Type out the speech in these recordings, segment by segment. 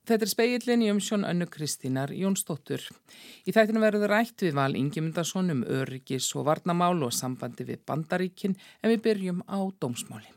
Þetta spegillinn í umsjón Önnu Kristínar Jónsdóttur. Í þættinu verður rætt við Val Ingimundarson öryggis- og varnarmál og sambandi við Bandaríkin en við byrjum á dómsmáli.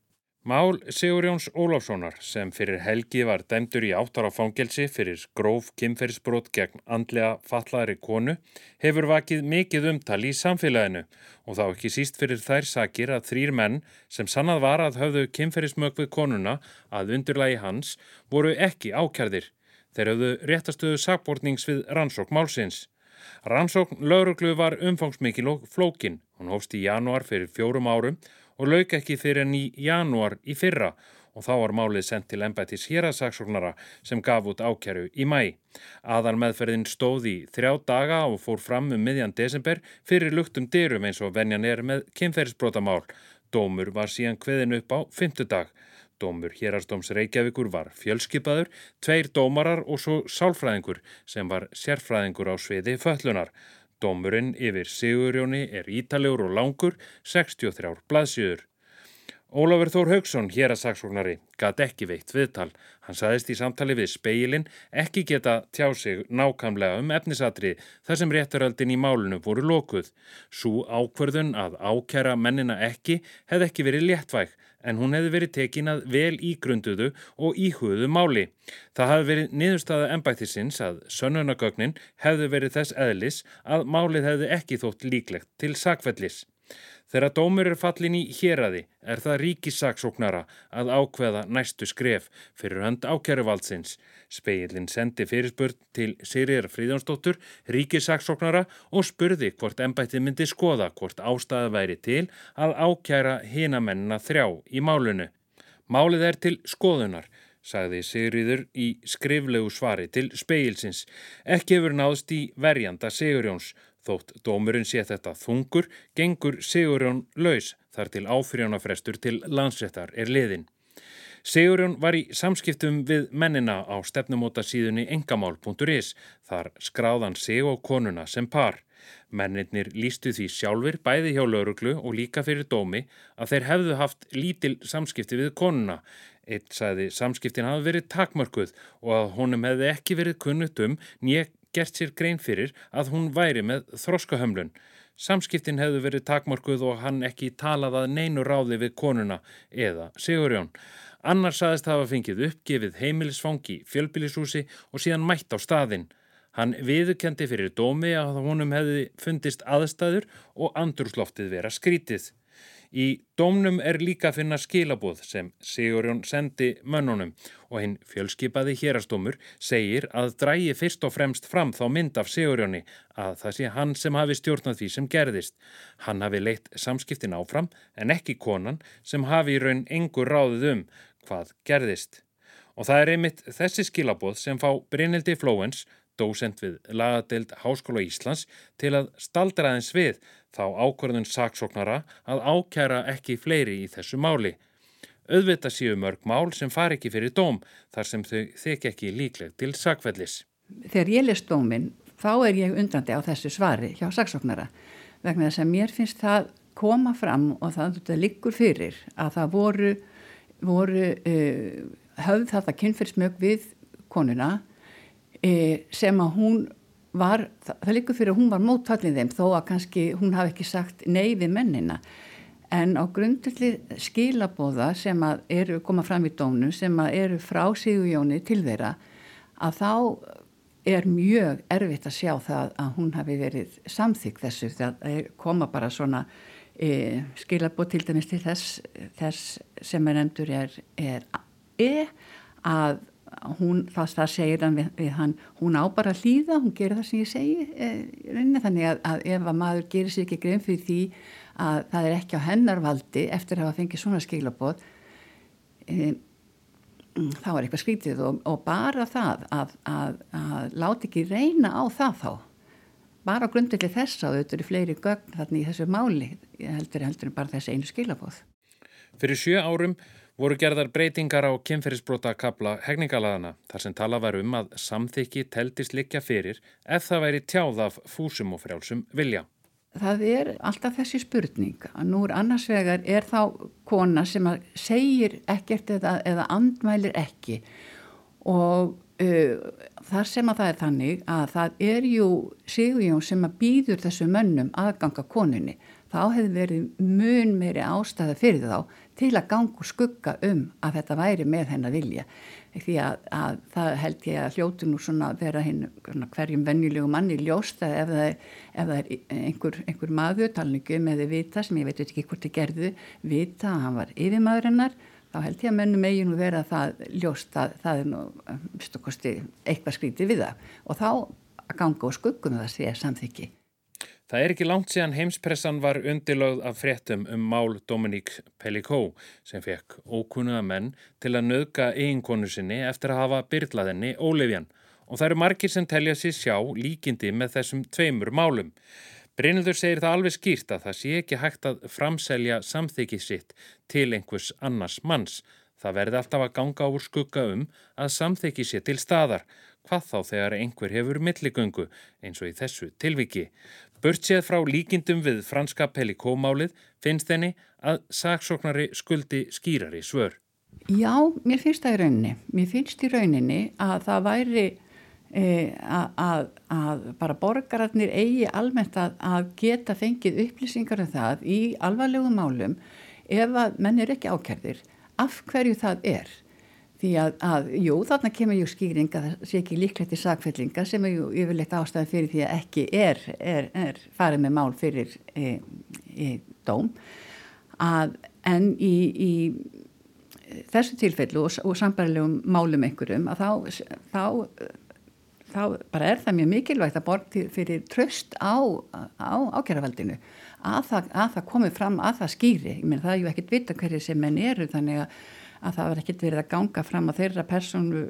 Mál Sigurjóns Ólafssonar sem fyrir helgi var dæmdur í 8 ára fangelsi fyrir gróf kynferðisbrot gegn andlega fatlaðri konu hefur vakið mikið umtal í samfélaginu og þá ekki síst fyrir þær sakir að 3 menn sem sannað var að höfðu kynferðismök við konuna að undirlagi hans voru ekki ákærðir. Þeir höfðu réttastöðu sakbornings við rannsókn málsins. Rannsókn lögreglu var umfangsmikil og flókin. Hún hófst í janúar fyrir 4 árum og lauk ekki fyrir en í janúar í fyrra og þá var málið sent til embættis héraðssaksóknara sem gaf út ákæru í maí. Aðalmeðferðin stóð í 3 daga og fór fram miðjan desember fyrir luktum dyrum eins og venjan með kynferðisbrotamál. Dómur var síðan kveðinn upp á 5. Dómur Héraðsdóms Reykjavíkur var fjölskipaður, 2 dómarar og svo sálfræðingur sem var sérfræðingur á sviði fötlunar. Dómurinn yfir Sigurjóni ítarlegur og langur, 63 blaðsíður. Ólafur Þór Hauksson, héraðssaksóknari, gat ekki veitt viðtal. Hann sagðist í samtali við Spegilinn ekki geta tjá sig nákvæmlega efnisatriði þar sem réttarhöldin í málinu voru lokuð. Sú ákvörðun að ákæra mennina ekki hefði ekki verið léttvæg en hún hefði verið tekin að vel ígrunduðu og íhuguðu máli. Það hefði verið niðurstaða embættisins að sönnunargögnin hefði verið þess eðlis að málið hefði ekki þótt líklegt til sakfellis. Þegar dómur fallinn í héraði það ríkissaksóknara að ákveða næstu skref fyrir hönd ákæruvaldsins. Spegillinn sendi fyrirspurn til Sigríðar Friðjónsdóttur, ríkissaksóknara og spurði hvort embættið myndi skoða hvort ástæða væri til að ákæra hina mennina 3 í málinu. Málið til skoðunar, sagði Sigríður í skriflegu svari til Spegilsins. Ekki hefur náðst í verjanda Sigurjóns. Þótt dómurinn sé þetta þungur, gengur Sigurjón laus þar til áfrýjunarfrestur til Landsréttar liðinn. Sigurjón var í samskiptum við mennina á stefnumótasíðunni engamál.is. Þar skráðan sig og konuna sem par. Mennirnir lýstu því sjálfir bæði hjá lögreglu og líka fyrir dómi að þeir hefðu haft lítil samskipti við konuna. Einn sagði samskiptin hafi verið takmörkuð og að honum hefði ekki verið kunnugt né gert sér grein fyrir að hún væri með þroskahömlun. Samskiptin hefðu verið takmörkuð og hann ekki talað að neinu ráði við konuna eða Sigurjón. Annar sagðist hafa fengið uppgefið heimilisfang í fjölbýlishúsi og síðan mætt á staðinn. Hann viðurkenndi fyrir dómi að honum hefði fundist aðstæður og andrúmsloftið vera skrítið. Í dómnum líka að finna skilaboð sem Sigurjón sendi mönnunum og hinn fjölskipaði héraðsdómur segir að dragi fyrst og fremst fram þá mynd af Sigurjóni að það sé hann sem hafi stjórnað því sem gerðist. Hann hafi leitt samskiptin áfram en ekki konan sem hafi í raun engu ráðið hvað gerðist. Og það einmitt þessi skilaboð sem fá Brynhildi Flóens, dósent við lagadeild Háskóla Íslands, til að staldra aðeins við þá ákvörðun saksóknara að ákæra ekki fleiri í þessu máli. Auðvitað séu mörg mál sem fari ekki fyrir dóm þar sem þau þykja ekki líkleg til sakfellis. Þegar ég les dóminn, þá ég undrandi á þessu svari hjá saksóknara vegna þess að mér finnst það koma fram og það liggur fyrir að það voru höfð þetta kynferðismök við konuna sem að hún var, það liggur fyrir að hún var mótfallin þeim þó að kannski hún hafi ekki sagt nei við mennina en á grundvelli skilaboða sem að koma fram í dómnum sem að frá Sigurjóni til þeirra að þá mjög erfitt að sjá það að hún hafi verið samþykk þessu það koma bara svona skilaboð til dæmis til þess sem nefndur að hún, það segir hann við hann, hún á bara að hlýða, hún gerir það sem ég segi þannig að ef að maður gerir sér ekki grein fyrir því að það ekki á hennar valdi eftir að hafa fengið svona skilaboð þá eitthvað skrítið og bara það að láta ekki reyna á það þá bara á grundvelli þess að þau fleiri gögn þarna í þessu máli heldur bara þessi einu skilaboð. Fyrir 7 árum voru gerðar breytingar á kynferðisbrotakafla hegningarlaganna þar sem talað var að samþykki teldist liggja fyrir ef það væri tjáð af fúsum og frjálsum vilja. Það alltaf þessi spurning að nú annars vegar þá kona sem segir ekkert eða andmælir ekki og þar sem að það þannig að það jú Sigurjón sem að býður þessu mönnum aðganga konunni, þá hefði verið mun meiri ástæða fyrir þá til að ganga og skugga að þetta væri með hennar vilja. Því að það held ég að hljótu nú svona vera hverjum venjulegu manni ljóst að ef það einhver maður, talningu með þið vita, sem ég veit ekki hvort þið gerðu, vita að hann var yfirmaður hennar, þá held ég að mönnum eigi nú vera það ljóst að það nú eitthvað skrítið við það. Og þá að ganga og skuggum það sé samþykki. Það ekki langt síðan heimspressan var undirlögð af fréttum mál Dominique Pellicot sem fekk ókunnuga menn til að nauðga eiginkonu sinni eftir að hafa byrlað henni ólyfjan. Og það eru margir sem telja sig sjá líkindi með þessum 2 málum. Brynhildur segir það alveg skýrt að það sé ekki hægt að framselja samþykkið sitt til einhvers annars manns. Það verði alltaf að ganga úr skugga að samþykkið sé til staðar. Hvað þá þegar einhver hefur milligöngu, eins og í þessu tilviki. Burtséð frá líkindum við franska Pellicot-málið finnst henni að saksóknari skuldi skýrari svör. Já, mér finnst það í rauninni. Mér finnst í rauninni að það væri að bara borgararnir eigi almennt að geta fengið upplýsingar það í alvarlegum málum ef að menn ekki ákærðir. Af hverju það Því jú, þarna kemur jú skýring að það sé ekki líklegt til sakfellinga sem jú yfirleitt ástæðan fyrir því að ekki er farið með mál fyrir dóm. En í þessu tilfellu og sambærilegum málum einhverjum að þá bara það mjög mikilvægt að borga fyrir traust á ákæruvaldinu að það komi fram að það skýri. Ég meina það jú ekkert vita hverju sem menn eru þannig að það var ekkert verið að ganga fram á þeirra persónu,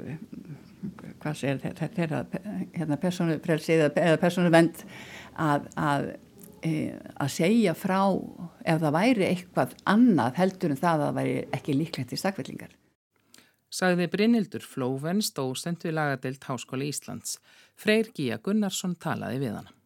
þeirra persónufrelsi eða persónuvernd að segja frá ef það væri eitthvað annað heldur en það væri ekki líklegt til sakfellingar. Sagði Brynhildur Flóvenz, dósent við lagadeild Háskóla Íslands. Freyr Gíja Gunnarsson talaði við hana.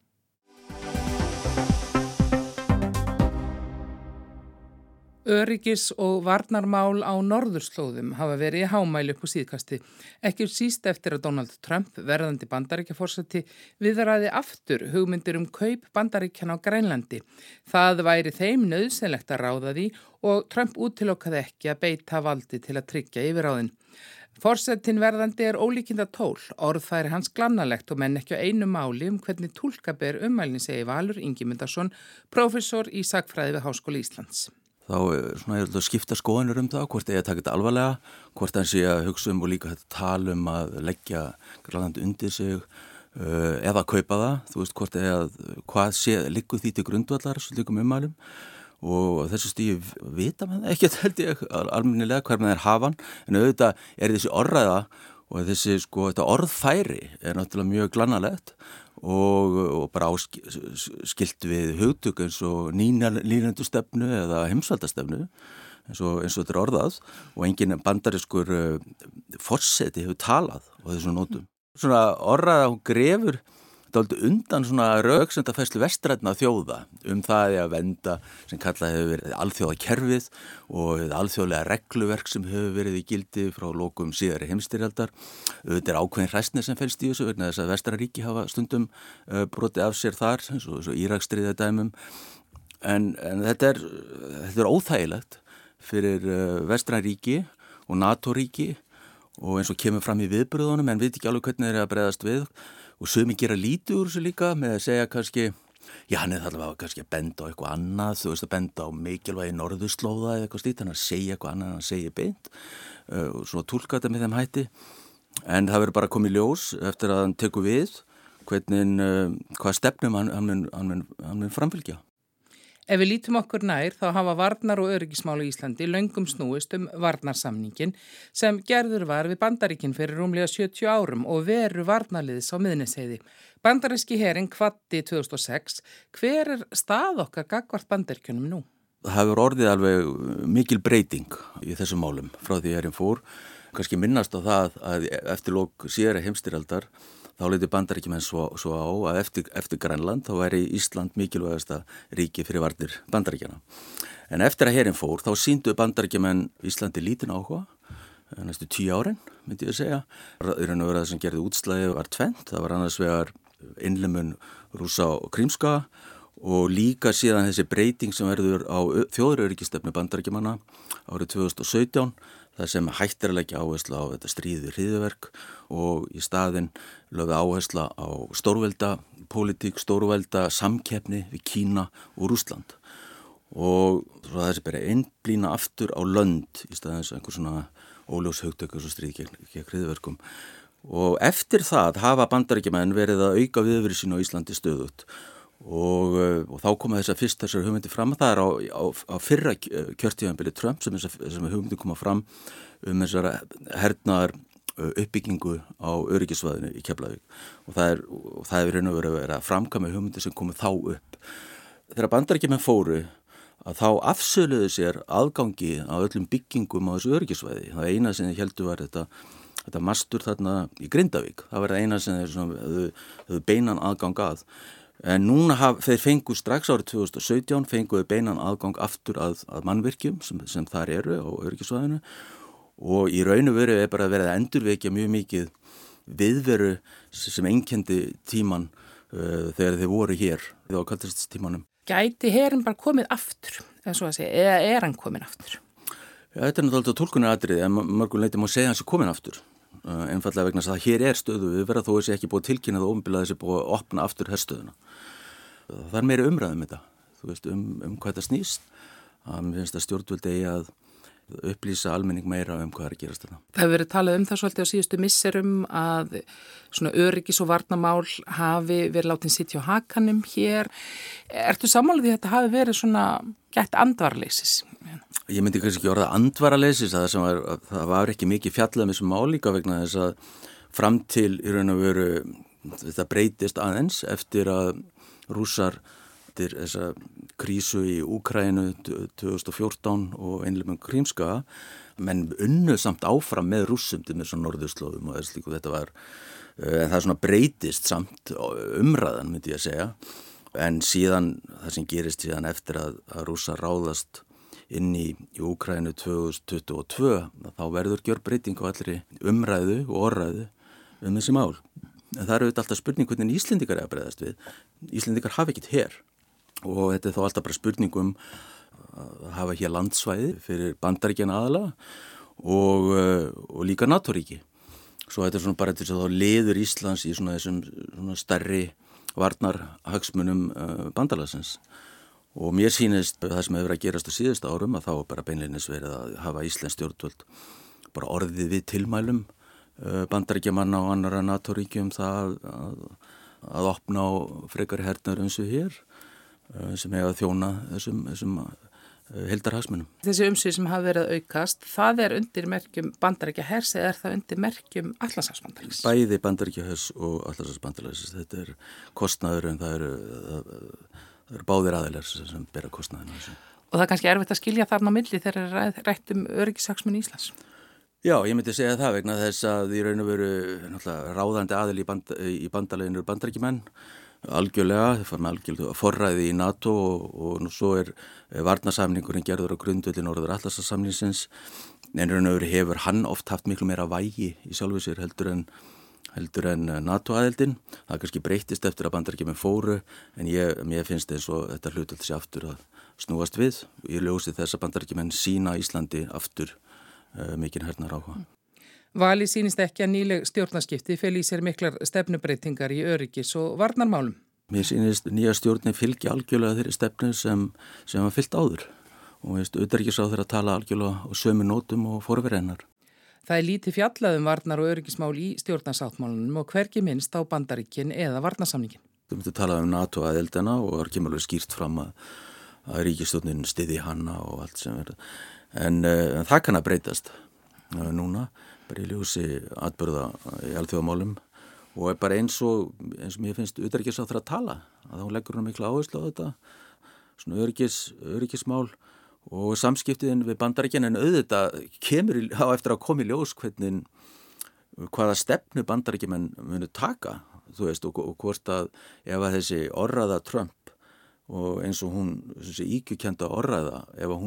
Öryggis- og varnarmál á norðurslóðum hafa verið í hámæli upp á síðkasti. Ekki síst eftir að Donald Trump, verðandi Bandaríkjaforseti, viðraði aftur hugmyndir kaup Bandaríkjanna á Grænlandi. Það væri þeim nauðsynlegt að ráða því og Trump útilokaði ekki að beita valdi til að tryggja yfirráðin. Forsetinn verðandi ólíkinda tól, orðfæri hans glannalegt og menn ekki á einu máli hvernig túlka ber ummælni, segir Valur Ingimundarson, prófessor í sakfræði við Háskóla Íslands. Þá ég held að skipta skoðanir það, hvort ég taka þetta alvarlega, hvort hann sé að hugsa og líka þetta tala að leggja Grænland undir sig eða kaupa það, þú veist hvort hvað liggur því til grundvallar slíkum ummælum og þessu stíu vita maður ekki held ég almennilega hver með hafan, en auðvitað þessi orðræða og þessi þetta orðfæri náttúrulega mjög glannalegt og bara skilt við hugtök eins og nýlendustefnu eða heimsvaldastefnu eins og þetta er orðað og engin bandarískur forseti hefur talað á þessum nótum. Svona orðræða hún grefur dálítið undan svona röksemdafærslu vestrænna þjóða það að vernda sem kallað hefur verið alþjóðakerfið og alþjóðlega regluverk sem hefur verið í gildi frá lokum síðari heimsstyrjaldar. Þetta ákveðin hræsni sem felst í þessu vegna þess að vestræríki hafa stundum brotið af sér þar eins og Íraksstríða dæmum en þetta er óþægilegt fyrir vestræríki og NATO-ríki og eins og kemur fram í viðbröðunum en veit ekki alveg hvernig þeir að bregðast við og sumi gera lítið úr þessu líka með að segja kannski, já hann allavega kannski að benda á eitthvað annað, þú veist að benda á mikilvægi norðurslóða eða eitthvað slíkt, hann að segja eitthvað annað en hann segja beint og svona túlka þetta með þeim hætti en það verður bara komið ljós eftir að hann tekur við hvað stefnum hann mun framfylgja. Ef við lítum okkur nær þá hafa varnar- og öryggismál í Íslandi löngum snúist varnarsamningin sem gerður var við Bandaríkin fyrir rúmlega 70 árum og veru varnarliðs á Miðnesheiði. Bandaríski herinn kvaddi 2006. Hver stað okkar gagnvart Bandaríkjunum nú? Það hefur orðið alveg mikil breyting í þessum málum frá því herinn fór. Kannski minnast á það að eftir lok síðari heimsstyrjaldar þá leiti Bandaríkjumenn svo á að eftir Grænland þá væri Ísland mikilvægasta ríki fyrir varnir Bandaríkjana. En eftir að herinn fór þá sýndu Bandaríkjumenn Íslandi lítinn áhuga næstu 10 árin, myndi ég segja. Í raun og veru það sem gerði útslagið var tvennt. Það var annars vegar innlimun Rússa og Krímskaga og líka síðan þessi breyting sem verður á þjóðaröryggisstefnu Bandaríkjamanna árið 2017, það sem hættir að leggja áherslu á þetta stríð við hryðjuverk og í staðinn lögðu áhersla á stórvelda pólitík, stórvelda samkeppni við Kína og Rússland. Og svo þessi bara einblína aftur á lönd í staðins einhver svona óljós hugtök og stríð gegn hryðjuverkum. Og eftir það hafa Bandaríkjamenn verið að auka viðveru sín á Íslandi stöðugt og þá koma þessar hugmyndir fram. Það á fyrra kjörtímabili Trump sem hugmyndir koma fram þessara hernaðar uppbyggingu á öryggisvæðinu í Keflavík og það er raun og veru að vera að framkvæma hugmyndir sem komu þá upp. Þegar Bandaríkjamenn fóru að þá afsöluðu sér aðgangi á öllum byggingum á þessu öryggisvæði. Það eina sem þið heldur var þetta mastur þarna í Grindavík. Það var það eina sem þau beinan aðgang að. En núna þeir fengu strax árið 2017 fenguðu beinan aðgang aftur að mannvirkjum sem þar eru á öryggisvæðinu og í raun og veru bara verið að endurvekja mjög mikið viðveru sem einkenndi tíman þegar þeir voru hér á kaldastímanum. Gæti herinn bara komið aftur, eða er hann komin aftur? Ja, þetta er náttúrulega túlkunaratriði en mörgum leyti má segja hans er komin aftur. Einfallega vegna þess að hér er stöðu við þó þessi ekki búið tilkynnað og ofnbilað þessi búið að opna aftur herstöðuna. Það er meiri umræðum þetta, þú veist, hvað þetta snýst. Mér finnst að stjórnvöld eigi að upplýsa almenning meira hvað er að gerast þetta. Það hefur verið talað það svolítið á síðustu misserum að svona öryggis- og varnarmál hafi verið látin sitja á hakanum hér. Ertu sammálið því að þetta hafi verið svona gætt andvaraleysis? Ég myndi kannski ekki orða andvaraleysis, það var ekki mikið fjallað með þessu mál líka vegna þess að fram til í raun og veru þetta breytist aðeins eftir að Rússar eftir þessa krísu í Úkraínu 2014 og einlega Krímskaga, menn unnu samt áfram með Rússum til með svona norðurslóðum og slíku þetta var, en það svona breytist samt umræðan myndi ég að segja, en síðan það sem gerist síðan eftir að Rússar ráðast inn í Úkraínu 2022, þá verður gjörbreyting á allri umræðu og orðræðu þessi mál. En það eru alltaf spurning hvernig Íslendingar er að bregðast við. Íslendingar hafa ekkert her. Og þetta er þá alltaf bara spurningum að hafa hér landsvæði fyrir Bandaríkjana aðalega og líka NATO-ríki. Svo þetta er svona bara til þess að þá liður Íslands í þessum stærri varnarhagsmunum bandalagsins. Og mér sýnist það sem hefur verið að gerast á síðustu árum að þá bara beinleinis verið að hafa Íslands stjórnvöld bara orðið við tilmælum Bandaríkjamanna og annarra NATO-ríkjum það að opna á frekari hernaður eins og hér sem hefur að þjóna þessum heildarhagsmunum. Þessi umsvið sem hafa verið að aukast, það er undir merkjum Bandaríkjahers eða er það undir merkjum Atlantshafsbandalagsins? Bæði Bandaríkjahers og Atlantshafsbandalagsins. Þetta er kostnaður en það eru báðir aðilar sem bera kostnaðina þessu. Og það er kannski erfitt að skilja þarna á milli þegar það er rætt öryggishagsmuni Íslands? Já, ég myndi segja það vegna þess að í raun og veru ráðandi aðil í bandalaginu eru Bandaríkjamenn algjörlega, þeir fara með algjörlega forræði í NATO og nú svo er varnarsamningurinn gerður á grundvelli Norður Atlantshafssamningsins en raun og veru hefur hann oft haft miklu meira vægi í sjálfu sér heldur en NATO-aðildin. Það kannski breyttist eftir að Bandaríkjamenn fóru en mér finnst eins og þetta hlutöld sér aftur að snúast við. Ég ljósi þess að Bandaríkjamenn sýna Íslandi aftur mikinn hernar áhuga. Vali sýnist ekki að nýleg stjórnarskipti feli í sér miklar stefnubreitingar í öryggis- og varnarmálum. Mér sýnist nýja stjórnin fylgja algjörlega þeirri stefnu sem var fylgt áður og utanríkisráðherra tala algjörlega á sömu nótum og forveri hennar. Það er lítið fjallað varnar- og öryggismál í stjórnarsáttmálunum og hvergi minnst á Bandaríkin eða varnarsamningin. Þú myndir tala NATO-aðildina og það kemur alveg skýrt fram að ríkisstjórnin styðji hana og allt sem verður. En það kann að breytast núna, bara í ljósi atburða í alþjóðamálum og er bara eins og mér finnst utanríkisráðherra að tala, að hún leggur hún mikla áherslu á þetta, svona öryggismál og samskiptiðin við Bandaríkin en auðvitað kemur á eftir að koma í ljós hvaða stefnu Bandaríkjumenn munu taka, þú veist, og hvort að ef að þessi orraða Trump og eins og hún þessi ígjukenda orðræða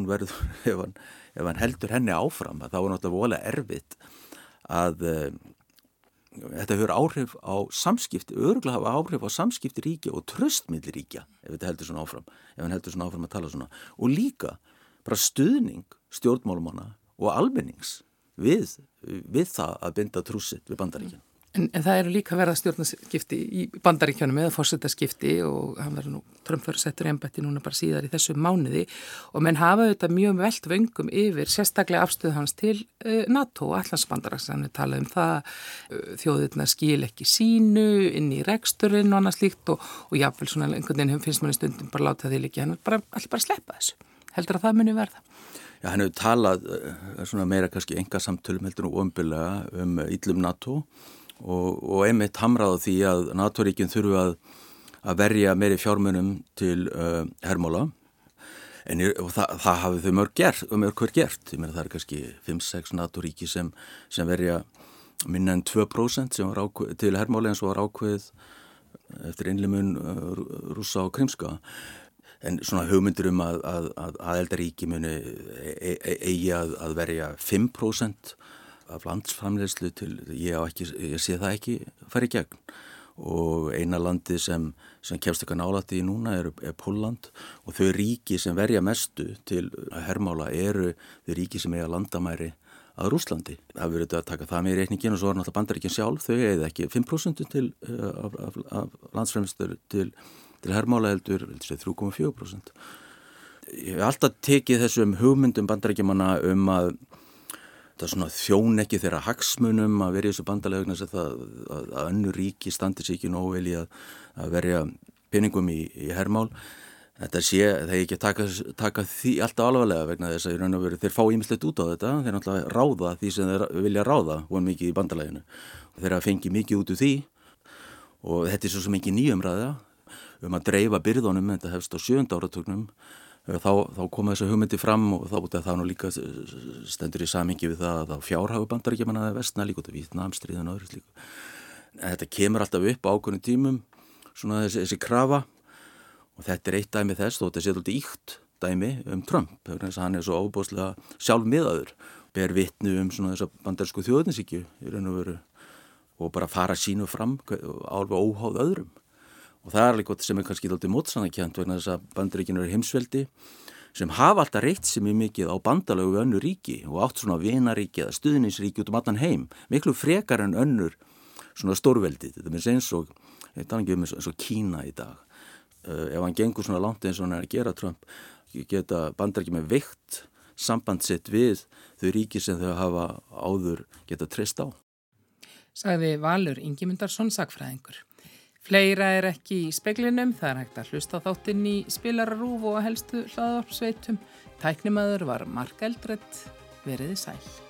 ef hann heldur henni áfram þá er náttúrulega voðalega erfitt að þetta hefur áhrif á samskipti, örugglega hafa áhrif á samskipti ríkja og traust milli ríkja ef þetta heldur svona áfram, ef hann heldur svona áfram að tala svona og líka bara stuðning stjórnmálumanna og almennings við það að binda trússitt við Bandaríkjana. En það eru líka verða stjórnarskipti í Bandaríkjunum eða forsetaskipti og hann verður Trump verður settur í embætti núna bara síðar í þessu mánuði og menn hafa þetta mjög velt vöngum yfir sérstaklega afstöð hans til NATO og Atlantshafsbandalagsins. Hann talað það þjóðirnar skil ekki sínu inn í reksturinn og annað slíkt og jafnvel svona einhvern veginn finnst manni stundum bara láta því líka, hann allir bara sleppa þessu. Heldur að það muni verða? Já, hann hefur talað svona meira kannski engasamtölum heldur og umbygglega illum NATO og einmitt hamrað á því að NATO-ríkin þurfu að verja meiri fjármunum til hermála og það hafi þau mörg gert. Ég meina það er kannski 5-6 NATO-ríki sem verja minna en 2% sem var til hermála eins og var ákveðið eftir innlimun Rússa og Krímska. En svona hugmyndir að aðildarríki muni eigi að verja 5% af landsframleiðslu til, ég sé það ekki fara í gegn og eina landi sem kemst eitthvað nálægt í núna er Pólland og þau ríki sem verja mestu til hermála eru þau ríki sem eiga landamæri að Rússlandi. Það verður þetta að taka það með í reikningin og svo er náttúrulega Bandaríkin sjálf, þau eiga ekki 5% af landsframleiðslu til hermála heldur 3,4%. Ég hef alltaf tekið þessum hugmyndum Bandaríkjamanna að það svona þjón ekki þeirra hagsmunum að vera í þessu bandalagi vegna þess að önnur ríki standi sig ekki nógu vel í að verja peningum í hermál. Þetta það er ekki að taka því alltaf alvarlega vegna þess að þeir fá ýmislegt út á þetta, þeir náttúrulega ráða því sem þeir vilja ráða von mikið í bandalaginu og þeir fengi mikið út úr því og þetta er svo sem ekki nýjumræða að dreifa byrðunum, þetta hefst á 7. áratugnum. Þá koma þessu hugmyndi fram og það nú líka stendur í samhengi við það að fjárhagur Bandaríkjamanna versna líka út af Víetnamstríðinu og öðru slíku. Þetta kemur alltaf upp á ákveðnum tímum, svona þessi krafa og þetta er eitt dæmi þess og þetta sé alltaf íkt dæmi Trump, þess að hann er svo ofboðslega sjálfmiðaður, ber vitni svona þessa bandarísku þjóðernishyggju í raun og veru og bara fara sínu fram alveg óháð öðrum. Og það er alveg gott sem kannski alltaf mótsannakennt vegna þess að Bandaríkin eru heimsveldi sem hafa alltaf reitt sem mikið á bandalögu við önnur ríki og átt svona vinaríki eða stuðningsríki út allan heim, miklu frekar en önnur svona stórveldi. Þetta er eins og Kína í dag. Ef hann gengur svona langt eins og hann er að gera Trump, geta Bandaríkin með veikt samband sitt við þau ríki sem þau hafa áður geta treyst á. Sagði Valur Ingimundarsson, sagnfræðingur. Fleira er ekki í speglinum, það er hægt að hlusta þáttinn í Spilararúf og helstu hlaðvarpsveitum. Tæknimaður var Mark Eldred, veriði sæl.